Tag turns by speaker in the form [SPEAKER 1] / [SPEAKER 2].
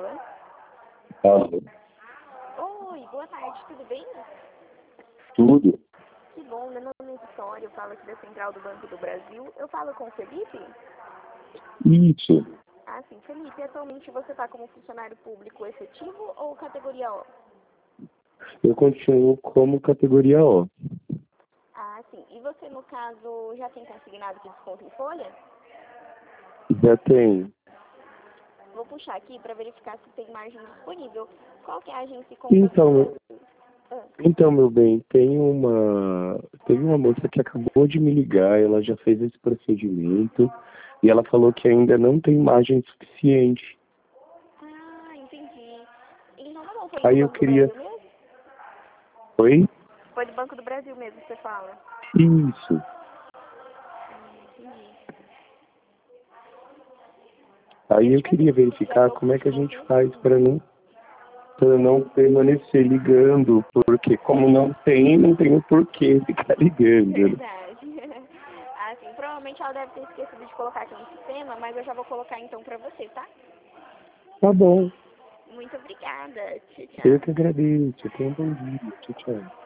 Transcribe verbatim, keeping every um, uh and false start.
[SPEAKER 1] Alô?
[SPEAKER 2] Alô?
[SPEAKER 1] Oi, boa tarde, tudo bem?
[SPEAKER 2] Tudo?
[SPEAKER 1] Que bom, meu nome é Vitória, eu falo aqui da Central do Banco do Brasil. Eu falo com o Felipe?
[SPEAKER 2] Isso.
[SPEAKER 1] Ah, sim. Felipe, atualmente você está como funcionário público efetivo ou categoria O?
[SPEAKER 2] Eu continuo como categoria O.
[SPEAKER 1] Ah, sim. E você, no caso, já tem consignado de desconto em folha?
[SPEAKER 2] Já tem.
[SPEAKER 1] Vou puxar aqui para verificar se tem margem disponível. Qual que é a agência e
[SPEAKER 2] Então,
[SPEAKER 1] ah.
[SPEAKER 2] então, meu bem, tem uma, teve uma moça que acabou de me ligar, ela já fez esse procedimento e ela falou que ainda não tem margem suficiente.
[SPEAKER 1] Ah, entendi. Então tá bom, foi do
[SPEAKER 2] Aí eu
[SPEAKER 1] Banco do
[SPEAKER 2] queria...
[SPEAKER 1] Brasil mesmo?
[SPEAKER 2] Oi?
[SPEAKER 1] Foi do Banco do Brasil mesmo que você fala?
[SPEAKER 2] Isso.
[SPEAKER 1] Entendi.
[SPEAKER 2] Aí eu
[SPEAKER 1] Tipo assim,
[SPEAKER 2] queria
[SPEAKER 1] se tiver
[SPEAKER 2] verificar como é que a
[SPEAKER 1] desconto
[SPEAKER 2] gente
[SPEAKER 1] em
[SPEAKER 2] faz para não, para não permanecer ligando, porque como não tem, não tem o porquê ficar ligando.
[SPEAKER 1] verdade. Assim, provavelmente ela deve ter esquecido de colocar aqui no sistema, mas eu já vou colocar então pra você, tá?
[SPEAKER 2] Tá bom.
[SPEAKER 1] Muito obrigada. Tchau,
[SPEAKER 2] Eu
[SPEAKER 1] tchau.
[SPEAKER 2] que agradeço. Tenha um bom dia. Tchau, tchau.